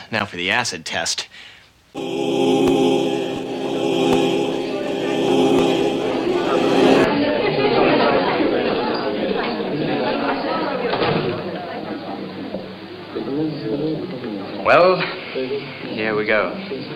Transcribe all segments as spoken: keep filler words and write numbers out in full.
Now for the acid test. Well, here we go.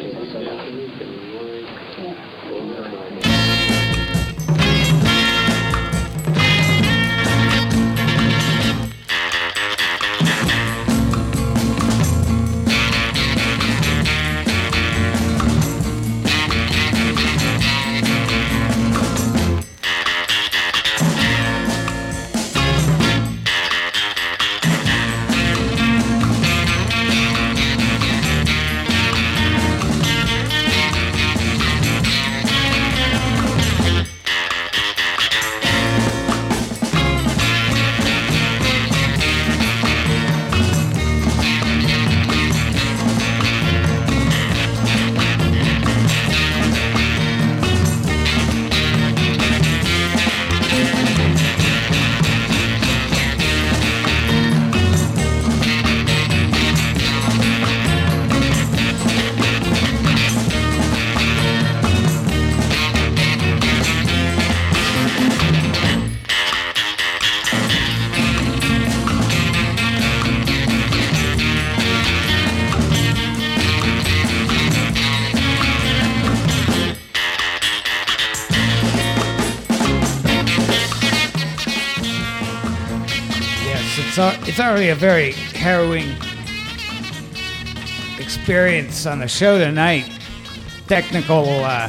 It's already a very harrowing experience on the show tonight. Technical uh,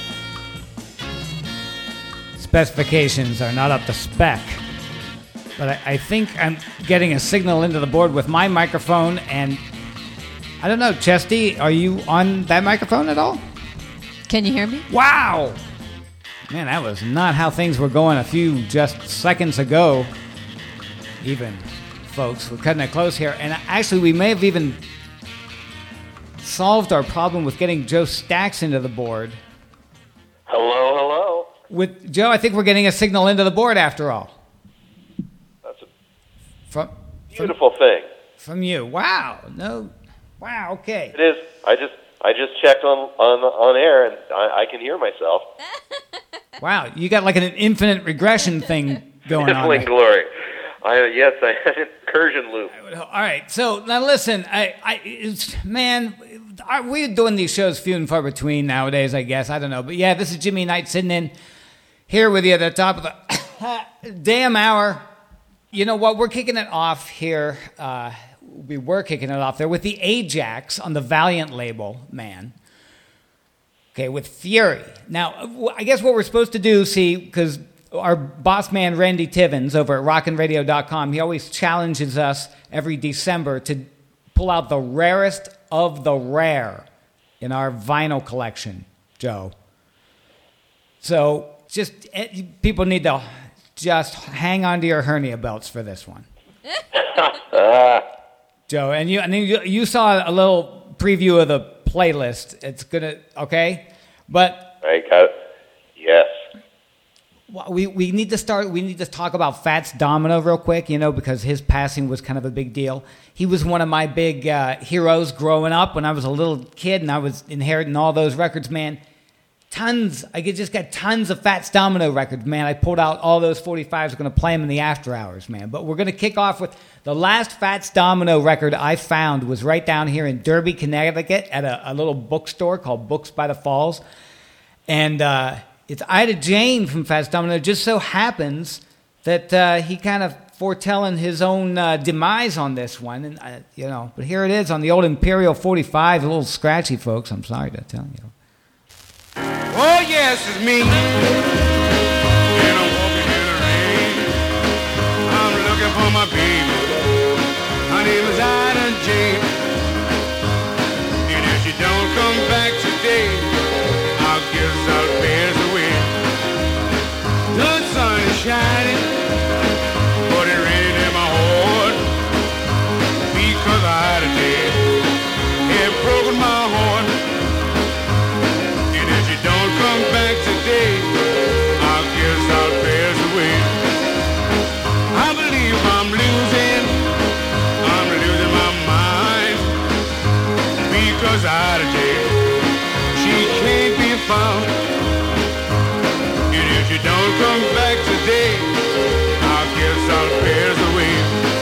specifications are not up to spec. But I, I think I'm getting a signal into the board with my microphone, and I don't know, Chesty, are you on that microphone at all? Can you hear me? Wow! Man, that was not how things were going a few just seconds ago. Even, folks, we're cutting it close here. And actually, we may have even solved our problem with getting Joe Stacks into the board. Hello, hello. With Joe, I think we're getting a signal into the board after all. That's a from, beautiful from, thing. From you. Wow. No. Wow, okay. It is. I just I just checked on on, on air, and I, I can hear myself. Wow, you got like an infinite regression thing going on. Mifflin glory. I, yes, I had an incursion loop. All right, so now listen, I, I, it's, man, I, we're doing these shows few and far between nowadays, I guess. I don't know, but yeah, this is Jimmy Knight sitting in here with you at the top of the damn hour. You know what? We're kicking it off here. Uh, we were kicking it off there with the Ajax on the Valiant label, man. Okay, with Fury. Now, I guess what we're supposed to do, see, because our boss man, Randy Tivins, over at rockin radio dot com, he always challenges us every December to pull out the rarest of the rare in our vinyl collection, Joe. So just people need to just hang on to your hernia belts for this one. Joe, and you, and then you, you saw a little preview of the playlist. It's gonna, okay? But I got, yes. We we need to start. We need to talk about Fats Domino real quick, you know, because his passing was kind of a big deal. He was one of my big uh, heroes growing up when I was a little kid, and I was inheriting all those records. Man, tons. I could just got tons of Fats Domino records. Man, I pulled out all those forty-fives. Going to play them in the after hours, man. But we're going to kick off with the last Fats Domino record I found was right down here in Derby, Connecticut, at a, a little bookstore called Books by the Falls, and. Uh, It's Ida Jane from Fats Domino. It just so happens that uh, he kind of foretelling his own uh, demise on this one, and uh, you know. But here it is on the old Imperial forty-five, a little scratchy, folks. I'm sorry to tell you. Oh yes, it's me. And I'm walking in the rain. I'm looking for my baby. Her name is Ida Jane. And if she don't come back today, I guess I'll pass away. The sun is shining, but it rained in my heart because I had a day. It broke my heart. And if you don't come back today, I guess I'll pay. is out of jail. She can't be found. And if she don't come back today, I guess I'll pass away.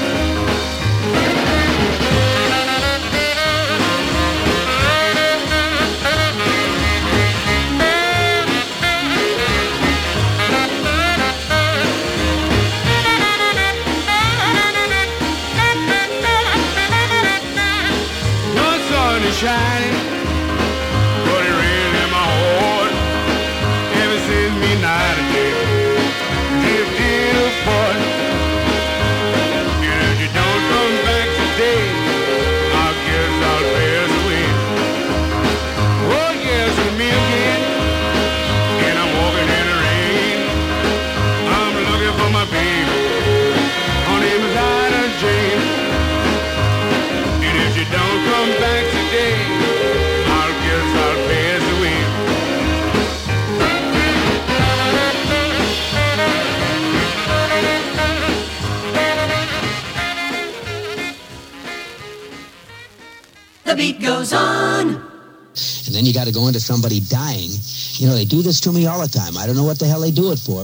Shining, but it rains in my heart ever since midnight and day. Drifted apart, and if you don't come back today, I guess I'll pass away. Oh yes, it's me again, and I'm walking in the rain. I'm looking for my baby. Her name is Ida Jane. And if you don't come back today, I'll guess I'll pass away. The beat goes on. And then you got to go into somebody dying. You know, they do this to me all the time. I don't know what the hell they do it for.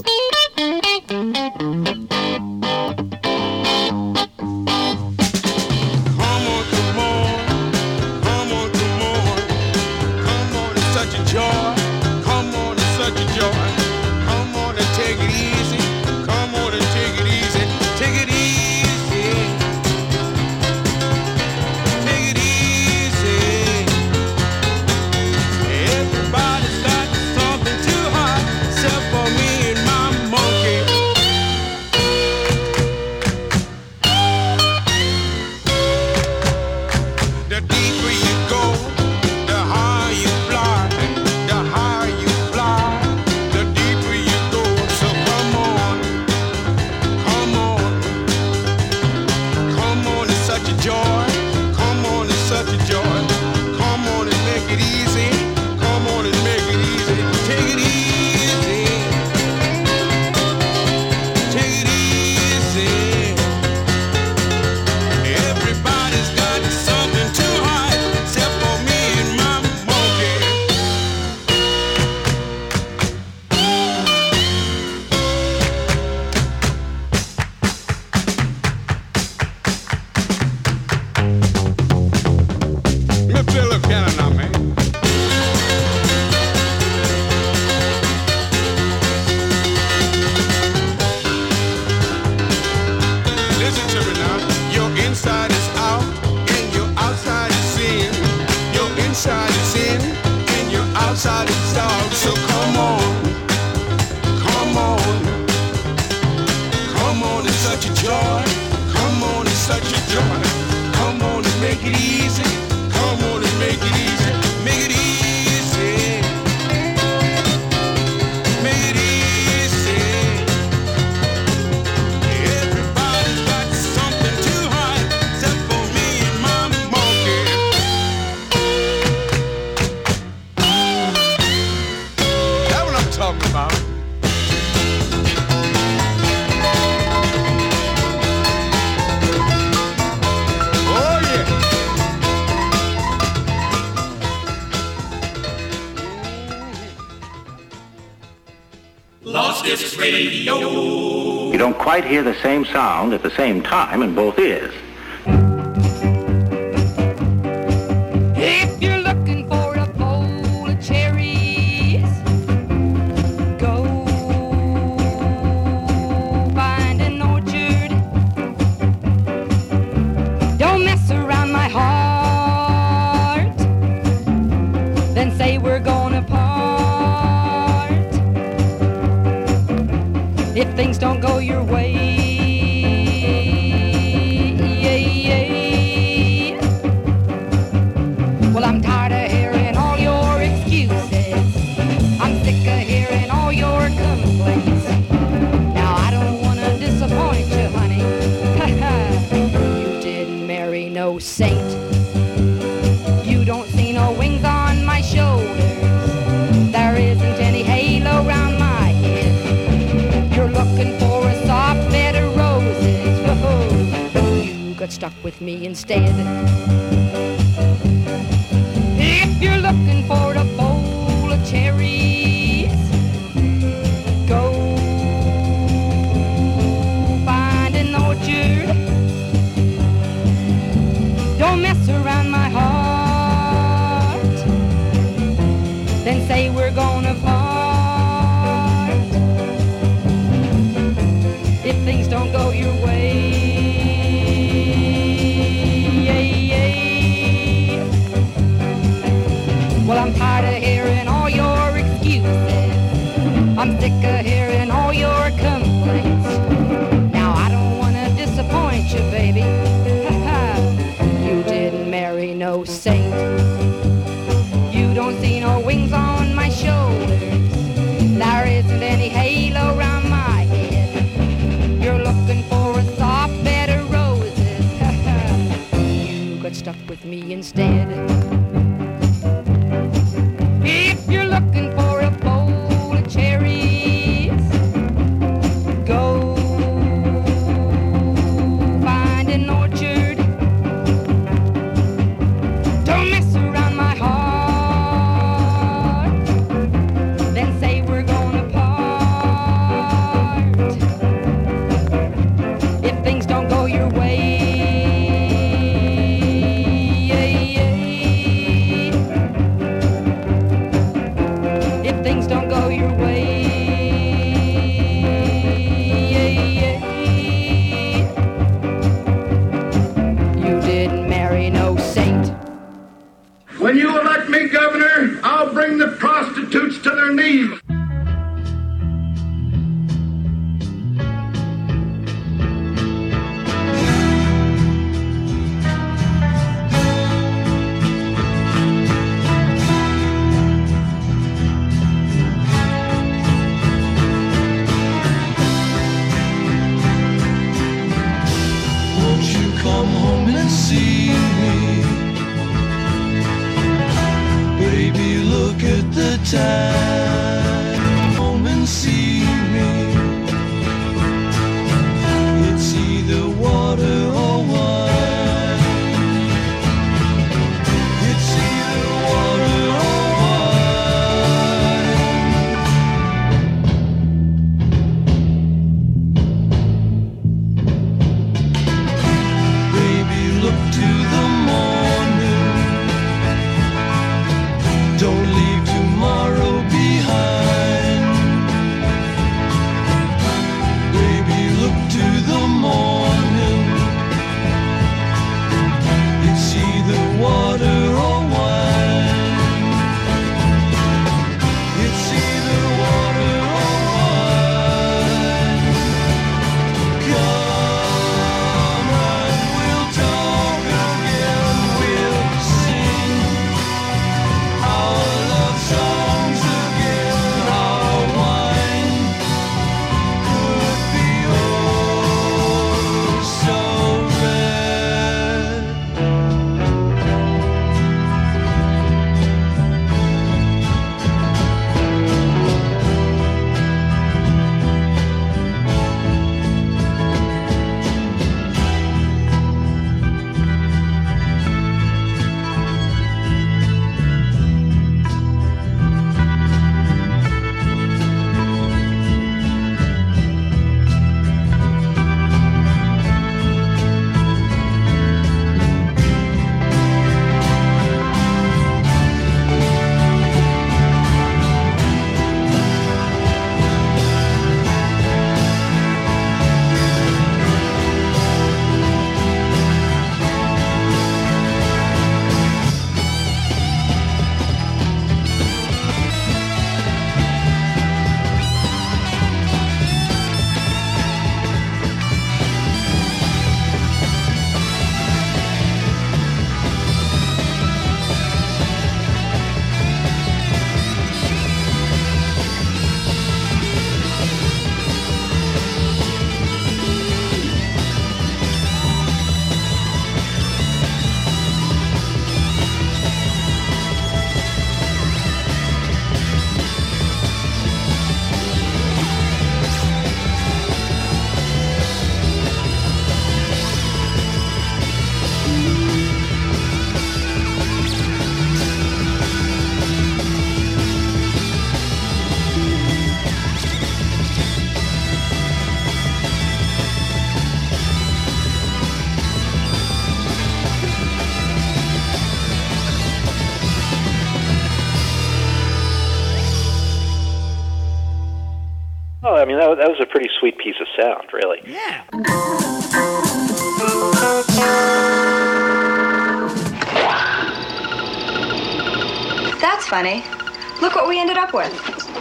You don't quite hear the same sound at the same time in both ears. If you're looking for a bowl of cherries, go find an orchard. Don't mess around my heart, then say we're gonna part. If things don't go your way, yeah, yeah. Well, I'm tired of hearing all your excuses. I'm sick of hearing all your complaints. Now, I don't want to disappoint you, honey. You didn't marry no saint. You don't see no wings on my shoulders. There isn't any halo around my head. You're looking for a soft bed of roses. Oh, you got stuck with me instead. looking for a bowl of cherries, go find an orchard. Don't mess around my heart, then say we're gonna part. If things don't go your way, well, I'm tired of hearing all your excuses. I'm sick of hearing all your complaints. Now I don't want to disappoint you, baby. You didn't marry no saint. You don't see no wings on my shoulders. There isn't any halo around my head. You're looking for a soft bed of roses. You got stuck with me instead. If you're looking for a bowl of cherries, go find an orchard. Don't mess around my heart, then say we're gonna part. If things don't go your way, if things don't go your way, you didn't marry no saint. When you elect me governor, I'll bring the prostitutes to their knees. Won't you come home and see me? Baby, look at the time. Home and see me. It's either water or wine. It's either water or wine. Baby, look to the morning. Don't leave tomorrow behind. I mean, that, was- that was a pretty sweet piece of sound, really. Yeah. That's funny. Look what we ended up with.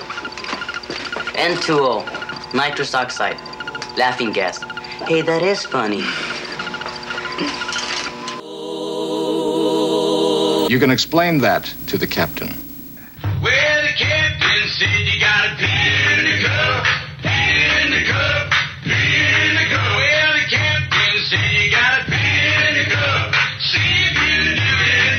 N two O, nitrous oxide, laughing gas. Hey, that is funny. You can explain that to the captain. Well, the captain said you gotta pee in the cup, pee in the cup, pee in the cup. Well, the captain said you gotta pee in the cup, see if you doing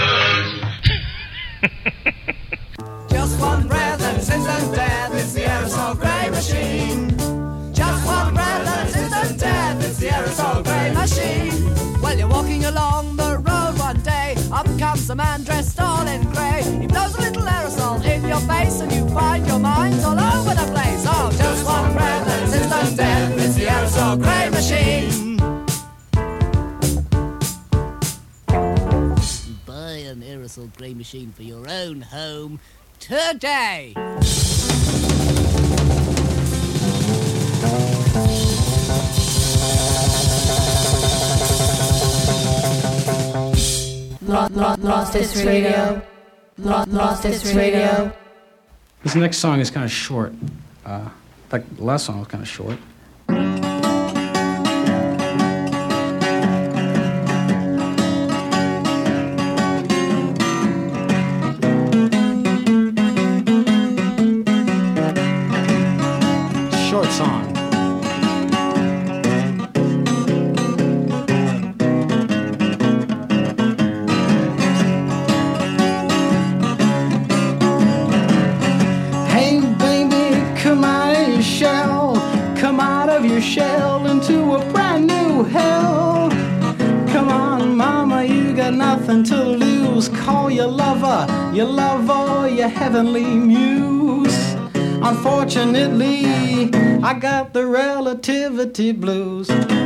drugs. Just one breath and it's instant death. It's the aerosol grey machine. Just one breath and it's instant death. It's the aerosol grey machine. Well, you're walking along the road one day. Up comes a man dressed all in grey. He blows a little aerosol in your face and you find your mind's all over the place. Oh, just one breath and it's instant death. It's the aerosol grey machine. Buy an aerosol grey machine for your own home today. Lost, lost, lost its radio. Lost, lost its radio. This next song is kind of short. Uh, like the last song was kind of short. Short song. Hey baby, come out of your shell, come out of your shell into a brand new hell. Come on, mama, you got nothing to lose. Call your lover, your lover, your heavenly muse. Unfortunately, I got the relativity blues.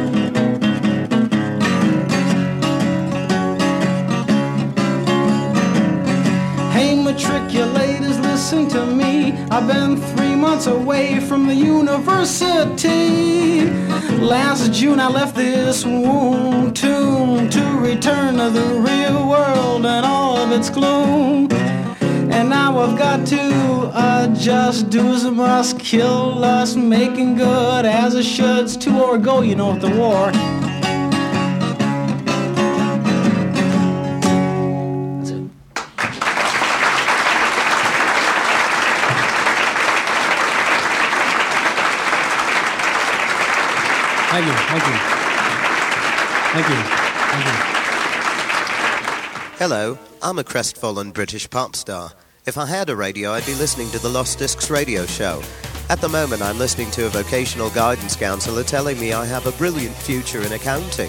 Hey, matriculators, listen to me. I've been three months away from the university. Last June I left this womb tomb to return to the real world and all of its gloom. And now I've got to adjust, do as I must, kill lust, making good as I should. It's two or go, you know, with the war. Thank you, thank you. Thank you, thank you. Hello, I'm a crestfallen British pop star. If I had a radio, I'd be listening to the Lost Discs radio show. At the moment, I'm listening to a vocational guidance counselor telling me I have a brilliant future in accounting.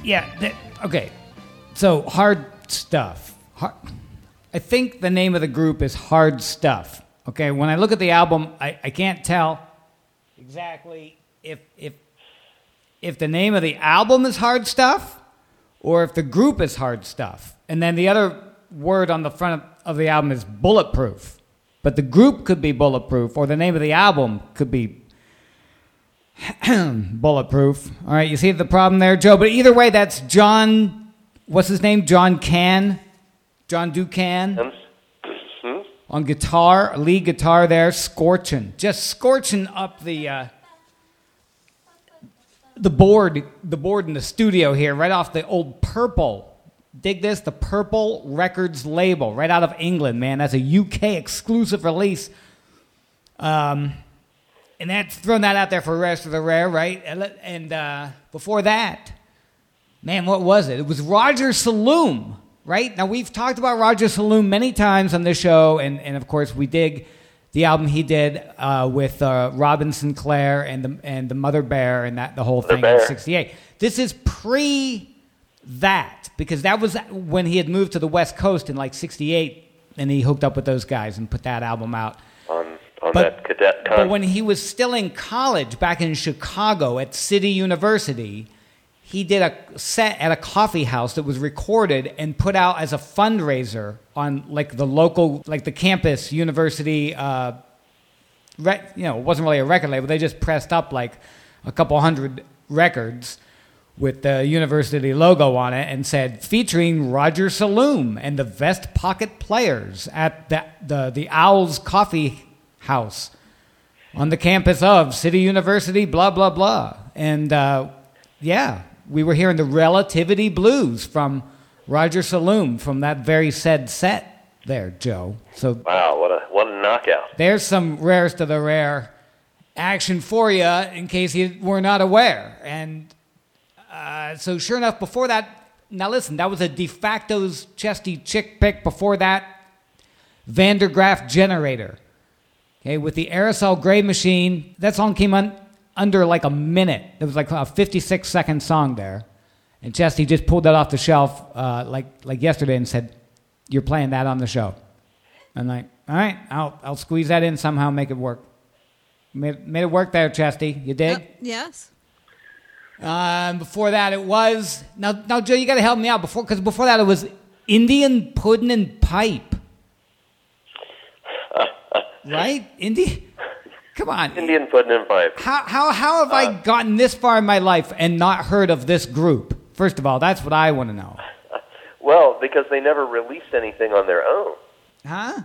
Yeah. Th- okay. So Hard Stuff. Hard, I think the name of the group is Hard Stuff. Okay. When I look at the album, I, I can't tell exactly if if if the name of the album is Hard Stuff or if the group is Hard Stuff. And then the other word on the front of the album is Bulletproof. But the group could be Bulletproof, or the name of the album could be Bulletproof. All right, you see the problem there, Joe? But either way, that's John, what's his name? John Can? John Ducan? Hmm? On guitar, lead guitar there, scorching. Just scorching up the uh, the board, the board in the studio here, right off the old Purple. Dig this, the Purple Records label, right out of England, man. That's a U K exclusive release. Um, and that's throwing that out there for Rest of the Rare, right? And, and uh, before that, man, what was it? It was Roger Saloom, right? Now, we've talked about Roger Saloom many times on this show, and, and of course, we dig the album he did uh, with uh, Robin Sinclair and the and the Mother Bear and that the whole Mother thing Bear. in sixty-eight. This is pre that, because that was when he had moved to the West Coast in like sixty-eight, and he hooked up with those guys and put that album out. On on But- that cadet con. But when he was still in college back in Chicago at City University, he did a set at a coffee house that was recorded and put out as a fundraiser on like the local, like the campus university, uh, re- you know, it wasn't really a record label. They just pressed up like a couple hundred records with the university logo on it and said, featuring Roger Saloom and the Vest Pocket Players at the, the, the Owls Coffee House on the campus of City University, blah, blah, blah. And, uh, yeah, we were hearing the Relativity Blues from Roger Saloom from that very said set there, Joe. So Wow, what a what a knockout. there's some rarest of the rare action for you in case you were not aware. And uh, so sure enough, before that, now listen, that was a De Facto's Chesty Chick pick. Before that, Vandergraaf Generator. Okay, with the Aerosol Gray Machine. That song came on under like a minute. It was like a fifty-six second song there. And Chesty just pulled that off the shelf uh, like like yesterday and said, you're playing that on the show. I'm like, all right, I'll I'll squeeze that in somehow, make it work. Made, made it work there, Chesty. You dig? Uh, yes. Um, before that, it was now. Now, Joe, you got to help me out before, because before that, it was Indian Puddin' and Pipe, right? Indi, come on, Indian Puddin' and Pipe. How how how have I gotten this far in my life and not heard of this group? First of all, that's what I want to know. Well, because they never released anything on their own. Huh?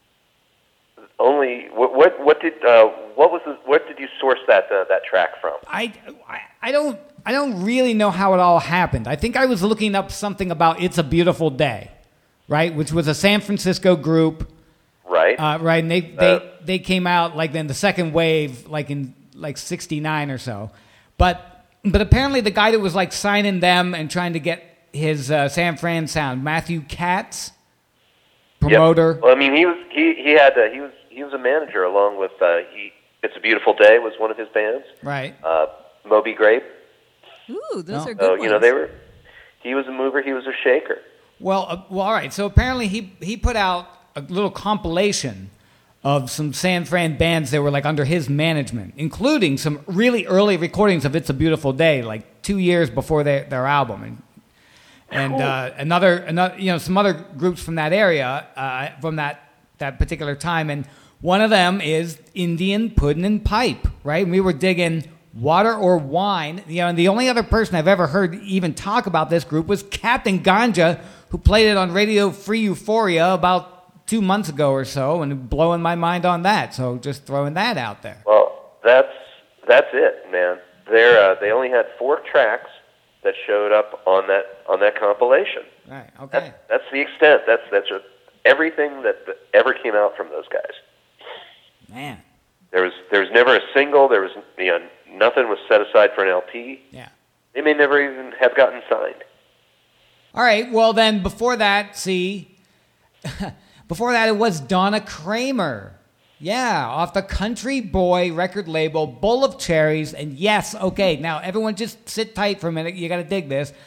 Only what what, what did uh, what was the, what did you source that uh, that track from? I, I I don't I don't really know how it all happened. I think I was looking up something about It's a Beautiful Day, right? Which was a San Francisco group, right? Uh, right, and they they, they came out like then the second wave, like in like sixty-nine or so. But but apparently the guy that was like signing them and trying to get his uh, San Fran sound, Matthew Katz, promoter. Yep. Well, I mean, he was he he had uh, he was he was a manager along with uh, he. It's a Beautiful Day was one of his bands, right? Uh, Moby Grape. Ooh, those No. are good So ones. you know they were. He was a mover. He was a shaker. Well, uh, well, all right. So apparently he he put out a little compilation of some San Fran bands that were like under his management, including some really early recordings of "It's a Beautiful Day," like two years before their their album, and and uh, another another you know some other groups from that area uh, from that that particular time, and one of them is Indian Puddin' and Pipe, right? And we were digging Water or Wine. You know, and the only other person I've ever heard even talk about this group was Captain Ganja, who played it on Radio Free Euphoria about two months ago or so, and blowing my mind on that. So just throwing that out there. Well, that's that's it, man. They're uh, they only had four tracks that showed up on that on that compilation. Right. Okay. That's, that's the extent. That's that's a, everything that ever came out from those guys. Man. There was there was never a single. There was you know, nothing was set aside for an L P. Yeah. They may never even have gotten signed. All right. Well, then before that, see, before that it was Donna Kramer. Yeah, off the Country Boy record label, Bowl of Cherries. And yes, okay, now everyone just sit tight for a minute. You got to dig this.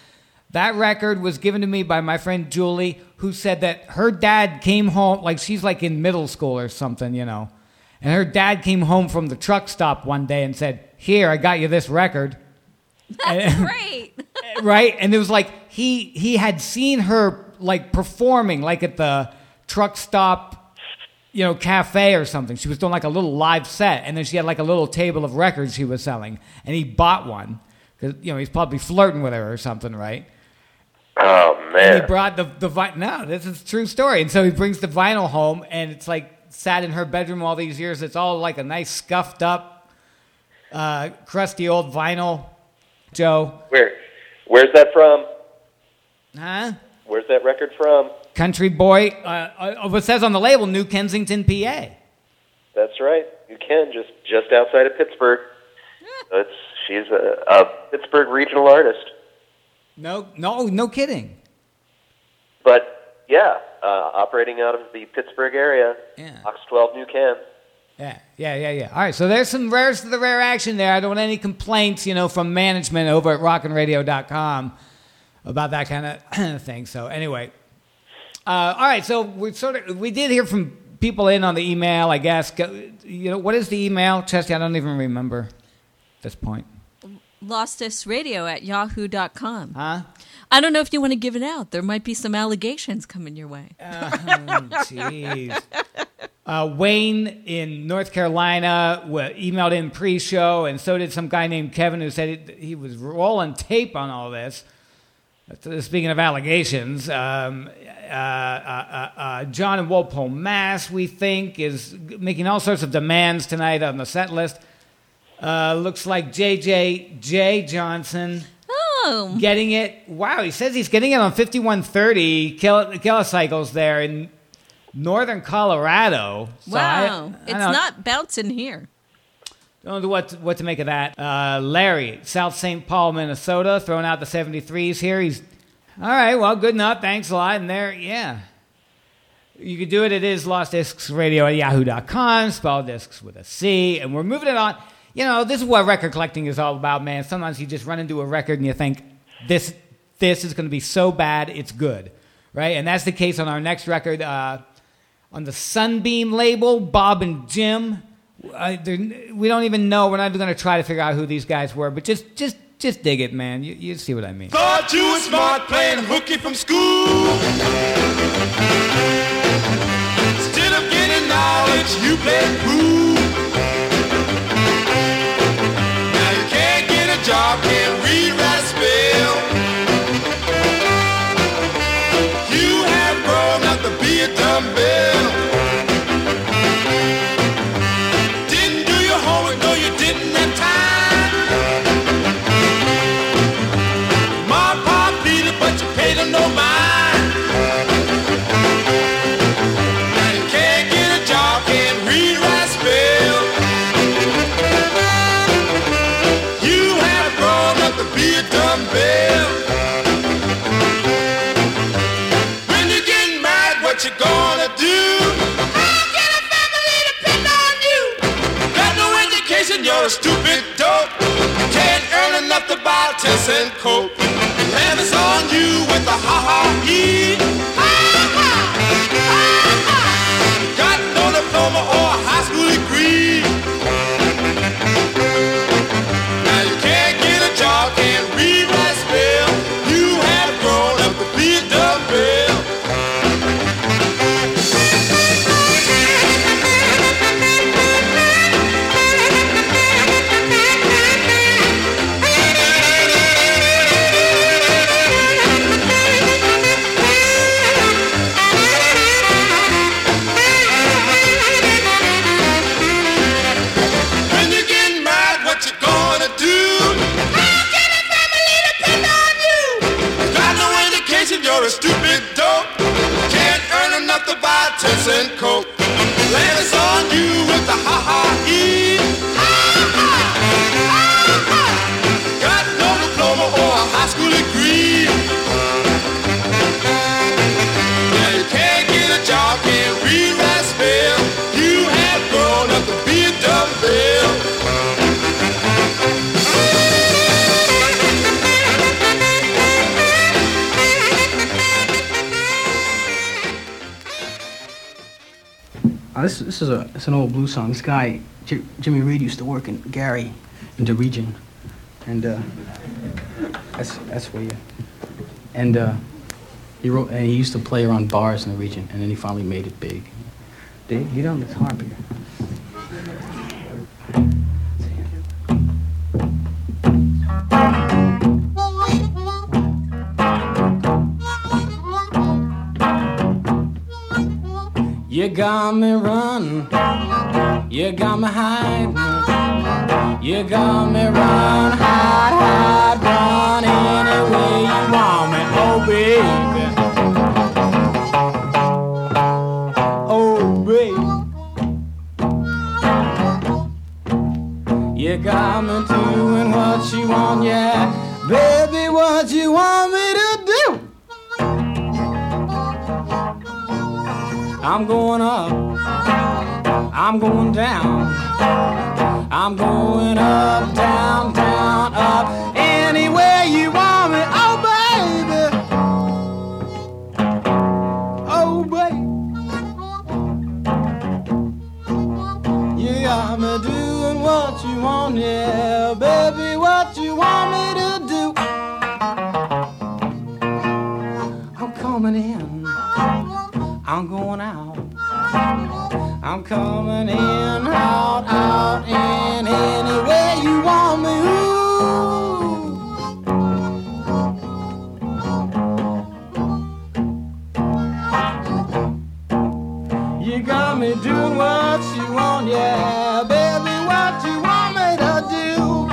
That record was given to me by my friend Julie, who said that her dad came home, like she's like in middle school or something, you know. And her dad came home from the truck stop one day and said, "Here, I got you this record." That's and, great. Right? And it was like he he had seen her like performing like at the truck stop, you know, cafe or something. She was doing like a little live set, and then she had like a little table of records she was selling, and he bought one because, you know, he's probably flirting with her or something, right? Oh, man. And he brought the, the vinyl. No, this is a true story. And so he brings the vinyl home, and it's like sat in her bedroom all these years. It's all like a nice scuffed up, uh, crusty old vinyl. Joe. Where? Where's that from? Huh? Where's that record from? Country Boy. Uh, uh, what says on the label, New Kensington, P A. That's right. You can, just just outside of Pittsburgh. It's she's a, a Pittsburgh regional artist. No, no, no kidding. But yeah, uh, operating out of the Pittsburgh area. Yeah. Ox twelve New Can. Yeah, yeah, yeah, yeah. All right, so there's some rares to the rare action there. I don't want any complaints, you know, from management over at rockin radio dot com about that kind of thing. So anyway, uh, all right. So we sort of we did hear from people in on the email, I guess. You know, what is the email, Chesty? I don't even remember at this point. Lostesradio at yahoo dot com. Huh? I don't know if you want to give it out. There might be some allegations coming your way. Oh, jeez. Uh, Wayne in North Carolina w- emailed in pre-show, and so did some guy named Kevin who said it, he was rolling tape on all this. Uh, speaking of allegations, um, uh, uh, uh, uh, John in Walpole, Mass, we think, is making all sorts of demands tonight on the set list. Uh, looks like J J J Johnson oh. getting it. Wow, he says he's getting it on fifty-one thirty kil- kilocycles there in Northern Colorado. So wow, I, I it's don't, not bouncing here. Don't know what to, what to make of that. Uh, Larry, South Saint Paul, Minnesota, throwing out the seventy-threes here. He's all right. Well, good enough. Thanks a lot. And there, yeah, you could do it. It is Lost Discs Radio at yahoo dot com. Spell discs with a C, and we're moving it on. You know, this is what record collecting is all about, man. Sometimes you just run into a record and you think this this is going to be so bad it's good, right? And that's the case on our next record. Uh, On the Sunbeam label, Bob and Jim. Uh, we don't even know. We're not even going to try to figure out who these guys were, but just just, just dig it, man. You, you see what I mean. Thought you were smart playing hooky from school. Instead of getting knowledge, you played pool. Now you can't get a job, can't read, write, spell. You have grown up to be a dumbbell. Didn't do your homework, no, you didn't have time. Mom, Pop, Peter, but you paid them no mind. Now you can't get a job, can't read, write, spell. You have grown up to be a dumbbell. When you get mad, what you gonna do? How can a family depend on you? Got no education, you're a stupid dope. You can't earn enough to buy a ten cent coke. And it's on you with the ha-ha-ee. Ha-ha! Ha-ha! Got no diploma or a high school degree. Now you can't get a job, can't read, write, spell. You have grown up to be a dumbbell. When you get mad, what you gonna do? How can a family depend on you? Got no education, you're a stupid dope. Can't earn enough to buy a ten cent coke. Land is on you with the ha-ha-ee. Ha-ha! Ha-ha! Got no diploma or a high school degree. Now you can't get a job, can't read, write, spell. You have grown up to be a dumbbell. Uh, this this is a it's an old blues song. This guy J- Jimmy Reed used to work in Gary, in the region, and uh, that's that's where you. And uh, he wrote and he used to play around bars in the region, and then he finally made it big. Dave, get on this harp here. You got me running, you got me hiding, you got me run, hide, hide, run any way you want me, oh baby, oh baby. You got me doing what you want, yeah, baby, what you want me to do. I'm going up, I'm going down, I'm going up, down, down, up, anywhere you want me, oh baby, oh baby. You got me doing what you want, yeah, baby, what you want me to do. I'm coming in, I'm going out, I'm coming in, out, out, in, anywhere you want me, ooh. You got me doing what you want, yeah, baby, what you want me to do.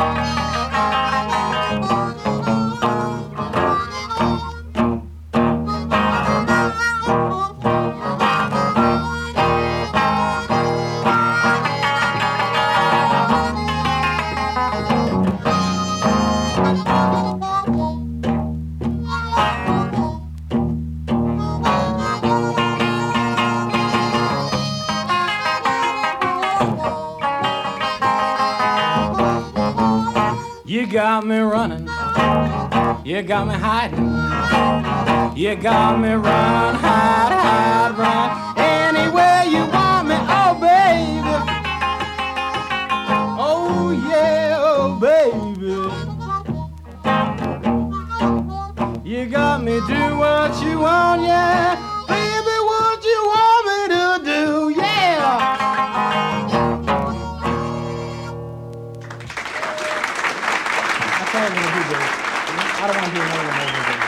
You got me running, you got me hiding, you got me run, hide, hide, run, anywhere you want me, oh baby, oh yeah, oh baby. You got me do what you want, yeah, baby, what you want me to do, yeah. I don't want to do another one over again.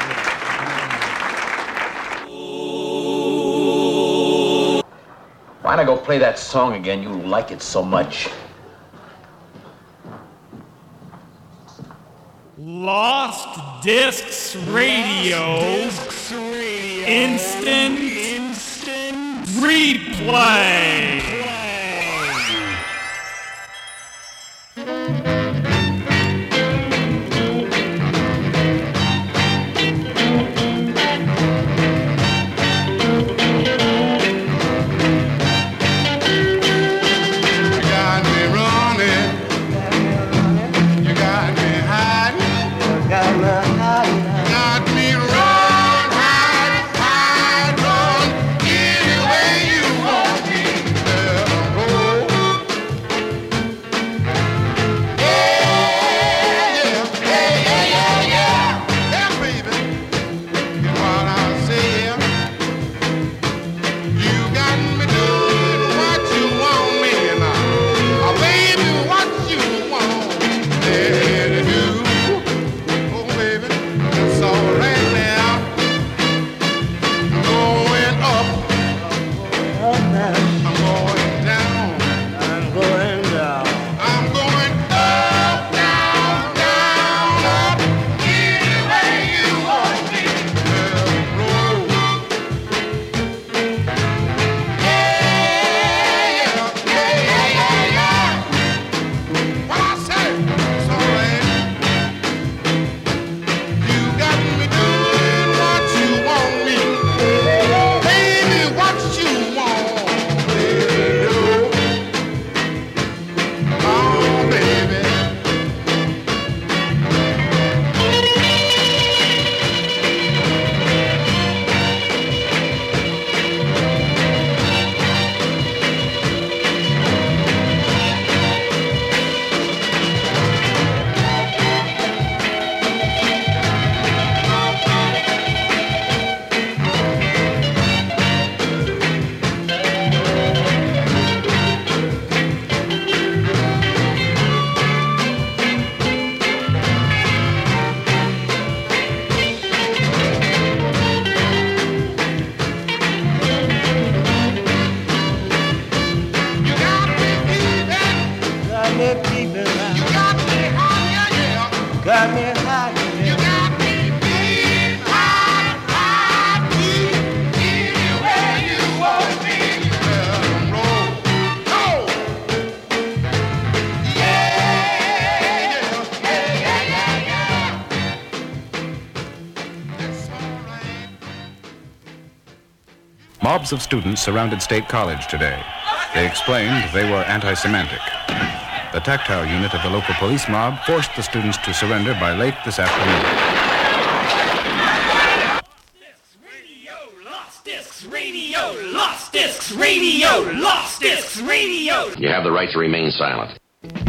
Why not go play that song again? You like it so much. Lost Discs Radio. Instant, Instant Replay. Mobs of students surrounded State College today. They explained they were anti-Semitic. The tactile unit of the local police mob forced the students to surrender by late this afternoon. Lost Discs Radio, Lost Discs Radio, Lost Discs Radio. You have the right to remain silent.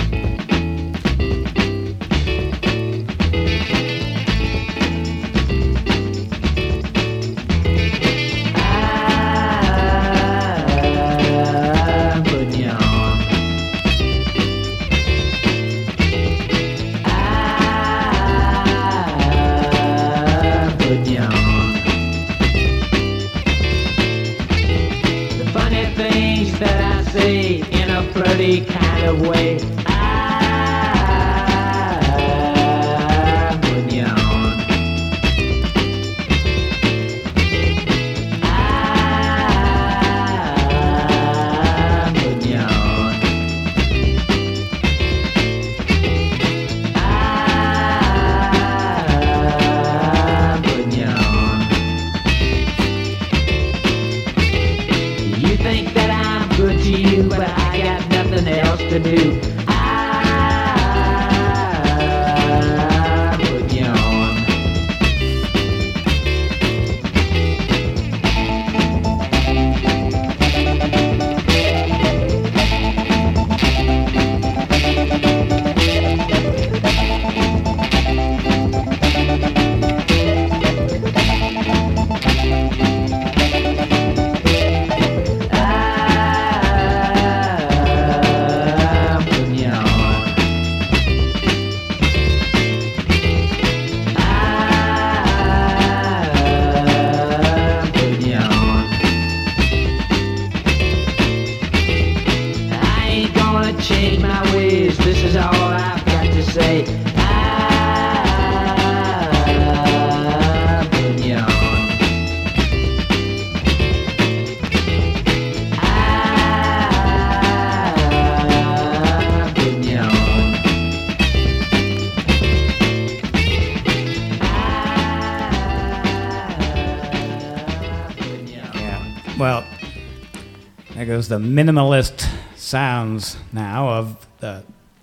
Flirty kind of way. I'm putting you on. I'm putting you on. I'm putting you on. You think that I'm good to you, but I got nothing else to do. I'm putting you on. Change my ways, this is all I've got to say. I'm putting you on. I'm putting you on. Yeah. Well, there goes the minimalist sounds now of the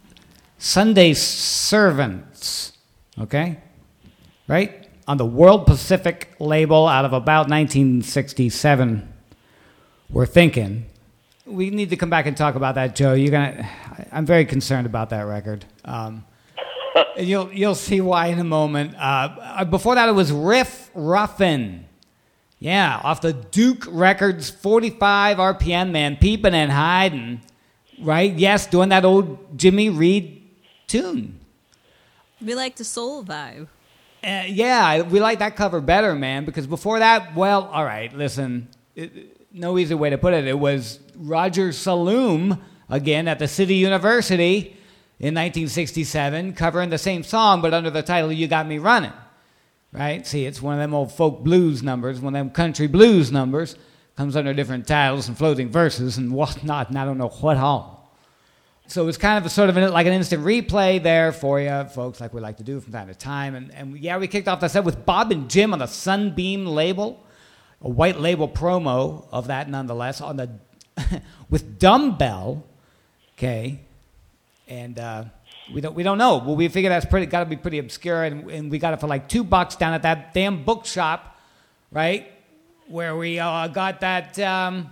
Sunday Servants, okay? Right? On the World Pacific label out of about nineteen sixty-seven. We're thinking. We need to come back and talk about that, Joe. You're gonna. I'm very concerned about that record. Um, and you'll you'll see why in a moment. Uh, before that, it was Riff Ruffin. Yeah, off the Duke Records, forty-five R P M, man, peeping and hiding. Right? Yes, doing that old Jimmy Reed tune. We like the soul vibe. Uh, yeah, we like that cover better, man, because before that, well, all right, listen, it, no easy way to put it. It was Roger Saloom, again, at the City University in nineteen sixty-seven, covering the same song, but under the title, You Got Me Running. Right? See, it's one of them old folk blues numbers, one of them country blues numbers. Comes under different titles and floating verses and whatnot, and I don't know what all. So it's kind of a sort of an, like an instant replay there for you, folks, like we like to do from time to time. And, and yeah, we kicked off that set with Bob and Jim on the Sunbeam label, a white label promo of that nonetheless, on the with Dumbbell, okay, and uh, we don't we don't know. Well, we figure that's pretty got to be pretty obscure, and, and we got it for like two bucks down at that damn bookshop, right? Where we uh, got that um,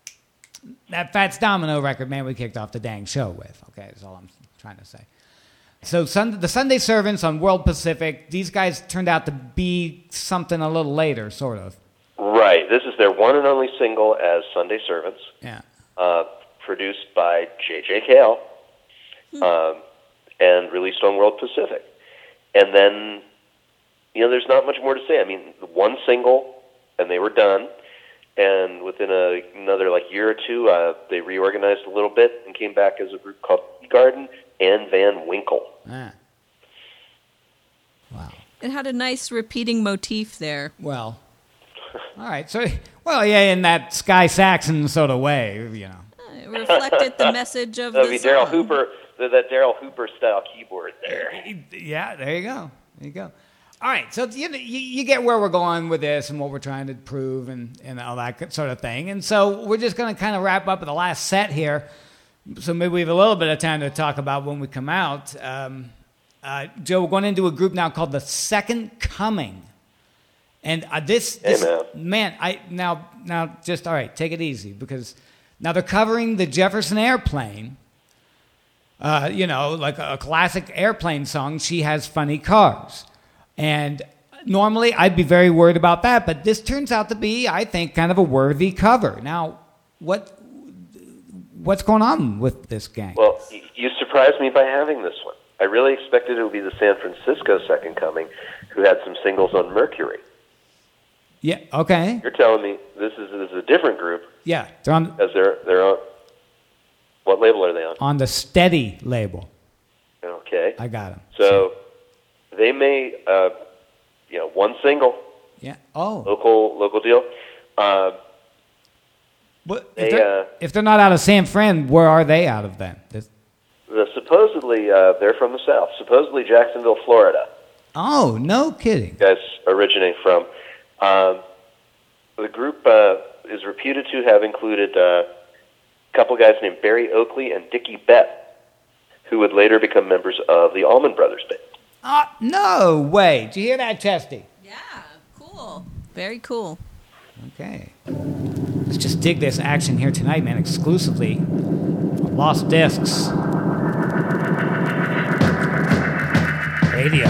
that Fats Domino record, man, we kicked off the dang show with. Okay, that's all I'm trying to say. So Sun- the Sunday Servants on World Pacific, these guys turned out to be something a little later, sort of. Right. This is their one and only single as Sunday Servants. Yeah. Uh, produced by J J Cale hmm. um, and released on World Pacific. And then, you know, there's not much more to say. I mean, one single... and they were done, and within a, another like year or two, uh, they reorganized a little bit and came back as a group called Garden and Van Winkle. Ah. Wow. It had a nice repeating motif there. Well, all right. So, well, yeah, in that Sky Saxon sort of way, you know. It reflected the message of That'd the be song. Daryl Hooper, that Daryl Hooper style keyboard there. Yeah, there you go. There you go. all right, so you, you you get where we're going with this and what we're trying to prove and, and all that sort of thing. And so we're just going to kind of wrap up at the last set here. So maybe we have a little bit of time to talk about when we come out. Um, uh, Joe, we're going into a group now called The Second Coming. And uh, this, this hey, man, I now now just, all right, take it easy. Because now they're covering the Jefferson Airplane. Uh, you know, like a classic airplane song, She Has Funny Cars. And normally I'd be very worried about that, but this turns out to be, I think, kind of a worthy cover. Now, what what's going on with this gang? Well, y- you surprised me by having this one. I really expected it would be the San Francisco Second Coming, who had some singles on Mercury. Yeah, okay. You're telling me this is, this is a different group. Yeah, they're on, Because they're, they're on, what label are they on? on the Steady label. Okay. I got them. So they may, uh, you know, one single. Yeah. Oh. Local local deal. Uh, What, they, if, they're, uh, if they're not out of San Fran, where are they out of then? This, the, supposedly, uh, they're from the South. Supposedly Jacksonville, Florida. oh, no kidding. You guys originate from. Um, the group uh, is reputed to have included uh, a couple guys named Barry Oakley and Dickie Bett, who would later become members of the Allman Brothers Band. Uh, no way. Did you hear that, Chesty? Yeah, cool. Very cool. Okay. Let's just dig this action here tonight, man, exclusively on Lost Discs Radio.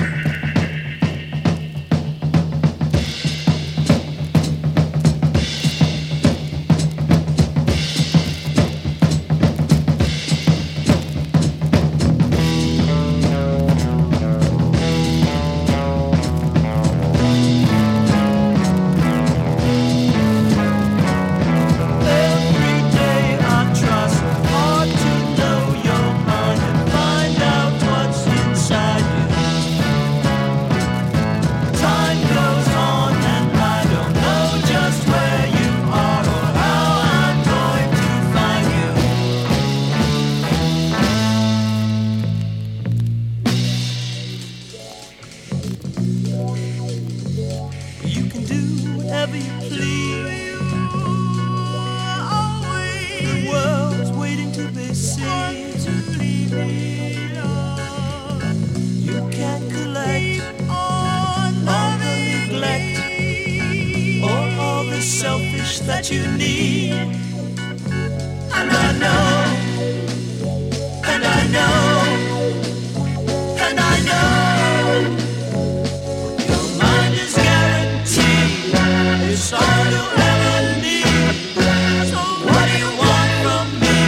That you need, and I know, and I know, and I know, your mind is guaranteed. It's all you'll ever need. So what do you want from me?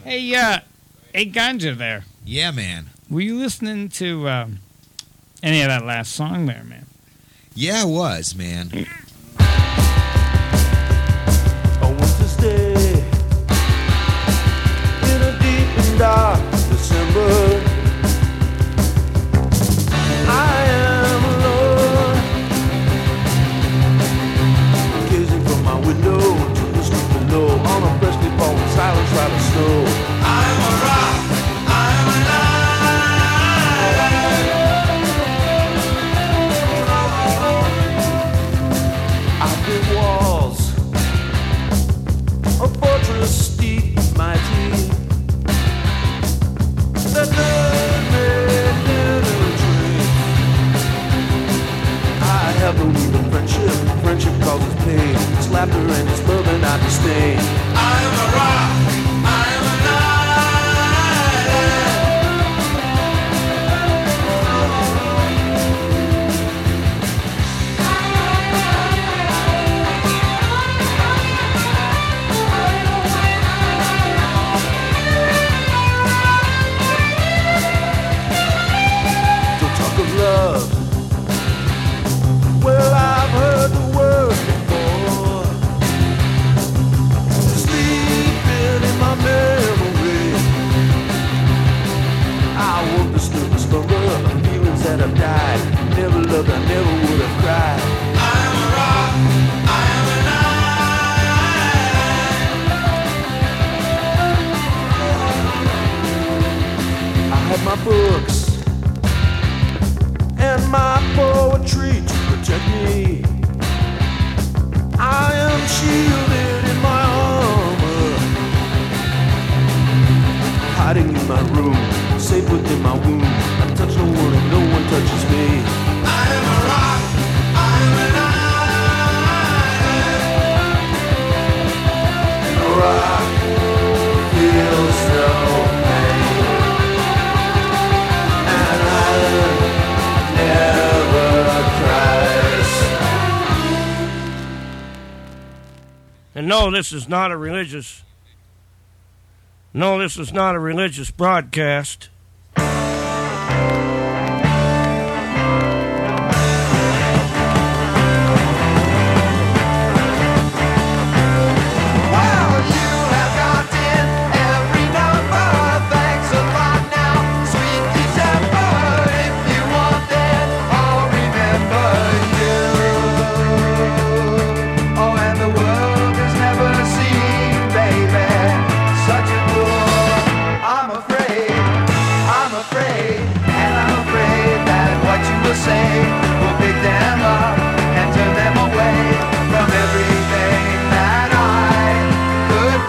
Hey, uh, hey, Ganja there. Yeah, man. Were you listening to um, any of that last song there, man? Yeah, I was, man. A winter's day in a deep and dark December. I am alone, gazing from my window to the street below on a freshly fallen silent shroud of snow. I'm a rock, I'm alive. I've built walls, a fortress steep and mighty, that none may penetrate. I have no need of friendship. Friendship causes pain. It's laughter and it's love and not disdain. I'm a rock. I'm an Don't talk of love. Well, I've heard the word before, sleeping in my memory. I woke to still slumber of feelings that have died. Never loved, I never would have cried. I'm a rock, I'm an eye. I have my books and my poetry to protect me. I am shielded in my armor, hiding in my room, safe within my womb. I touch no one and no one touches me. I am a rock, I am an island. A rock feels no pain. An island never cries. And no, this is not a religious. No, this is not a religious broadcast. Say we'll pick them up and turn them away from everything that I could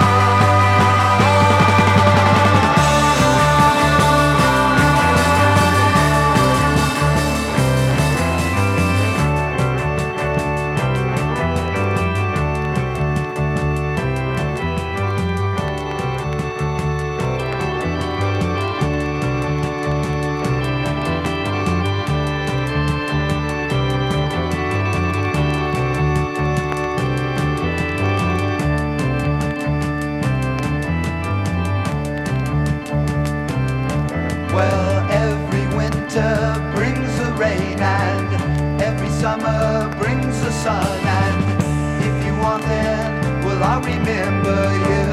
Well, every winter brings the rain and every summer brings the sun. And if you want then, well, I'll remember you.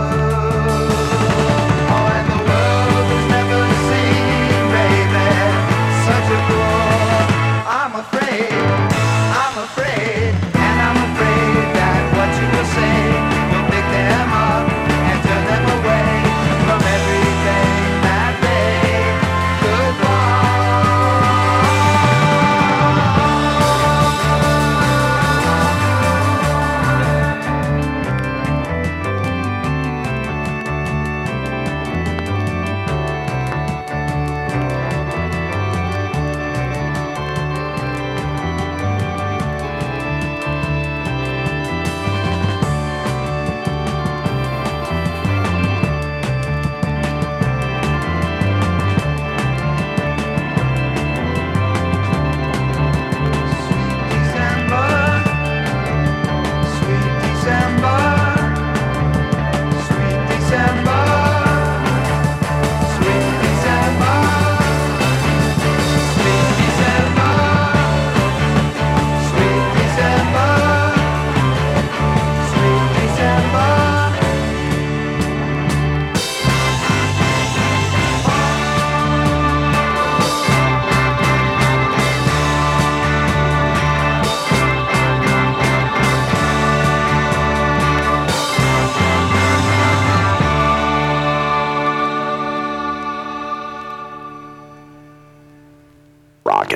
Oh, and the world has never seen, baby, such a bore. I'm afraid, I'm afraid, and I'm afraid that what you will say will pick them up and turn them away from everything that they could want.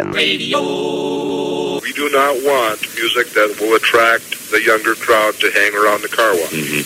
Radio. We do not want music that will attract the younger crowd to hang around the car wash. Mm-hmm.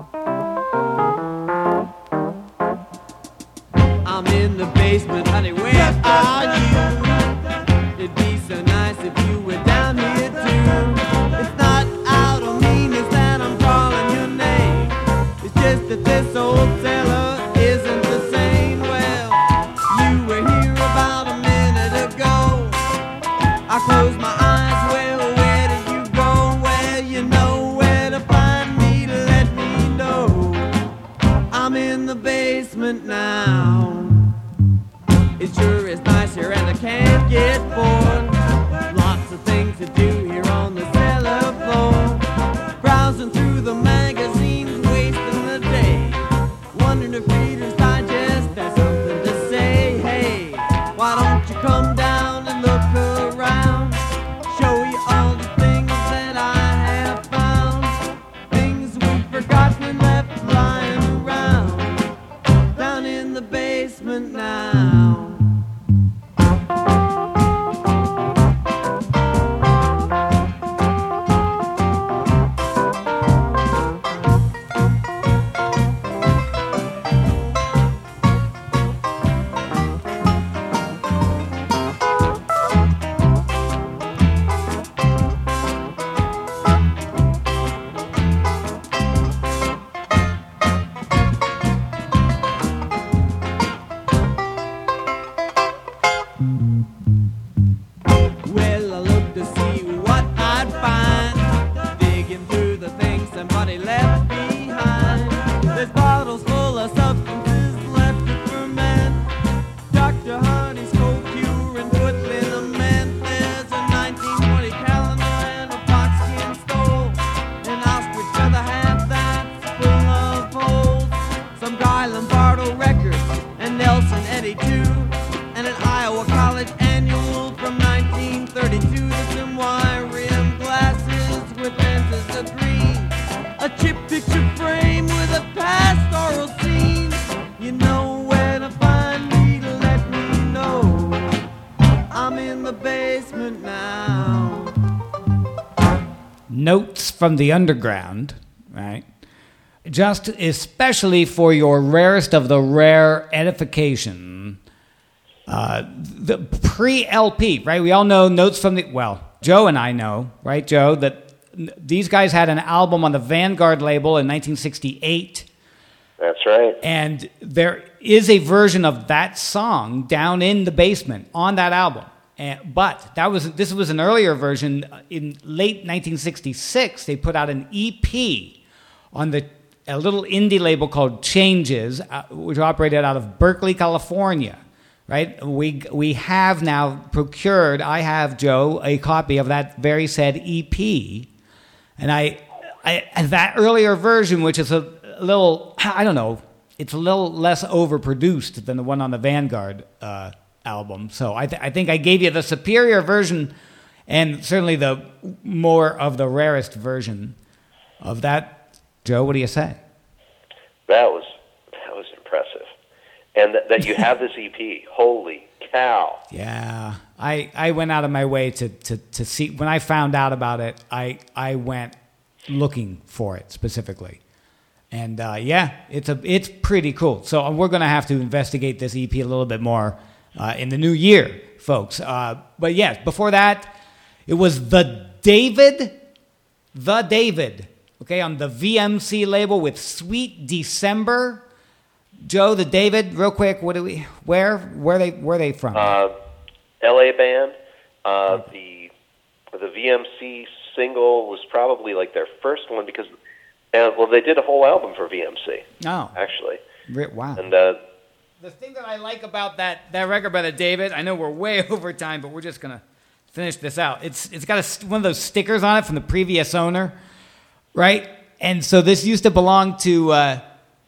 I'm in the basement, honey, where are you? It'd be so nice if you were down here too. It's not out of meanness that I'm calling your name. It's just that this old cellar isn't the same. Well, you were here about a minute ago. I close my eyes, well, where do you go? Well, you know where to find me to let me know. I'm in the basement now. It sure is nice here and I can't get bored. Lots of things to do here on the cellar floor. Browsing through the magazines, wasting the day. Wondering if Reader's Digest has something to say. Hey, why don't you come down and look around? Show you all the things that I have found. Things we've forgotten and left lying around. Down in the basement now. Well, I looked to see what I'd find, digging through the things somebody left behind. There's bottles full of substances left to ferment. Doctor Honey's cold cure and foot liniment. There's a nineteen twenty calendar and a foxskin stole. An ostrich feather hat that's full of holes. Some Guy Lombardo records and Nelson Eddy too. And an Iowa College annual from nineteen thirty-two. There's some wire-rimmed glasses with lenses of green. A chip picture frame with a pastoral scene. You know where to find me to let me know. I'm in the basement now. Notes from the underground, right? Just especially for your rarest of the rare edification. Uh, the pre-L P, right? We all know Notes from the... Well, Joe and I know, right, Joe, that these guys had an album on the Vanguard label in nineteen sixty-eight. That's right. And there is a version of that song down in the basement on that album. And, but that was this was an earlier version. In late nineteen sixty-six, they put out an E P on the a little indie label called Changes, uh, which operated out of Berkeley, California. Right? We we have now procured, I have, Joe, a copy of that very said E P. And I, I that earlier version, which is a little, I don't know, it's a little less overproduced than the one on the Vanguard uh, album. So I, th- I think I gave you the superior version and certainly the more of the rarest version of that. Joe, what do you say? That was that was impressive. And th- that you have this E P. Holy cow. Yeah. I, I went out of my way to, to, to see. When I found out about it, I, I went looking for it specifically. And uh, yeah, it's a it's pretty cool. So we're going to have to investigate this E P a little bit more uh, in the new year, folks. Uh, but yes, before that, it was the David, the David, okay, on the V M C label with Sweet December. Joe, the David, real quick, what do we? Where, where they, where they from? Uh, L A band. Uh, the the V M C single was probably like their first one because, uh, well, they did a whole album for V M C. Oh, actually, wow. And uh, the thing that I like about that that record by the David, I know we're way over time, but we're just gonna finish this out. It's it's got a, one of those stickers on it from the previous owner, right? And so this used to belong to. Uh,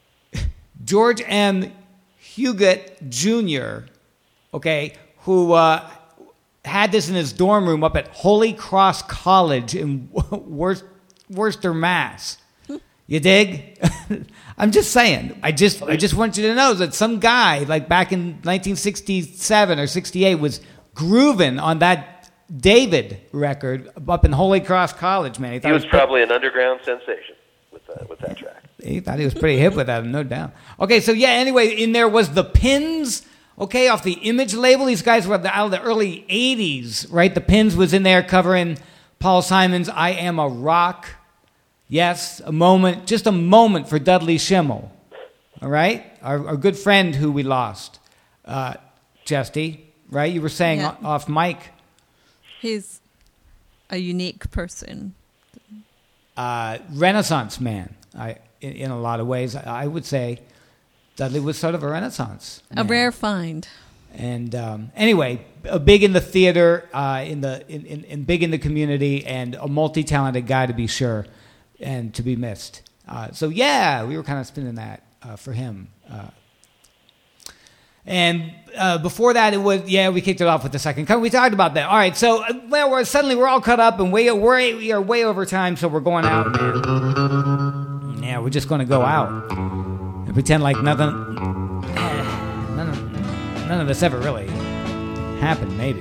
George M. Huguet Junior, okay, who uh, had this in his dorm room up at Holy Cross College in Worcester, Worcester, Mass. You dig? I'm just saying. I just I just want you to know that some guy, like back in nineteen sixty-seven or sixty-eight, was grooving on that David record up in Holy Cross College, man. He, he was probably an underground sensation with uh, with that track. He thought he was pretty hip with that, no doubt. Okay, so yeah, anyway, in there was the Pins, okay, off the Image label. These guys were out of the early eighties, right? The Pins was in there covering Paul Simon's I Am a Rock. Yes, a moment, just a moment for Dudley Schimmel, all right? Our, our good friend who we lost, uh, Chesty, right? You were saying Yeah. off mic. He's a unique person. Uh, Renaissance man, I, in, in a lot of ways. I would say Dudley was sort of a Renaissance A man. rare find. And um, anyway, a big in the theater, uh, in the in, in, in big in the community, and a multi-talented guy to be sure, and to be missed. Uh, so yeah, we were kind of spinning that uh, for him. Uh, and uh, before that, it was yeah, we kicked it off with the second cut. We talked about that. All right, so uh, well, we're suddenly we're all cut up and way we're, we are way over time, so we're going out, man. Yeah, we're just going to go out and pretend like nothing. Eh, none of, none of this ever really happened. Maybe,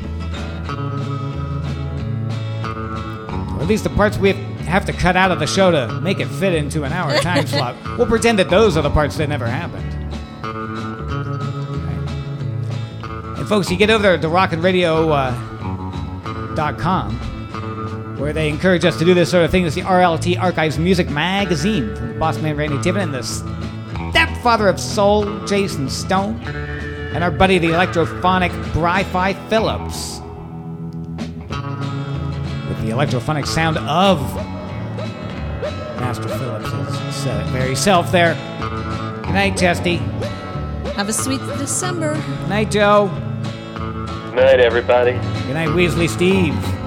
or at least the parts we have to cut out of the show to make it fit into an hour time slot. We'll pretend that those are the parts that never happened. And folks, you get over there to rock and radio dot com, where they encourage us to do this sort of thing. It's the R L T Archives Music Magazine from the boss man Randy Tiven and the stepfather of soul Jason Stone, and our buddy the electrophonic Bri-Fi Phillips, with the electrophonic sound of Master Phillips has said it very self there. Good night, Chesty. Have a sweet December. Good night, Joe. Good night, everybody. Good night, Weasley Steve.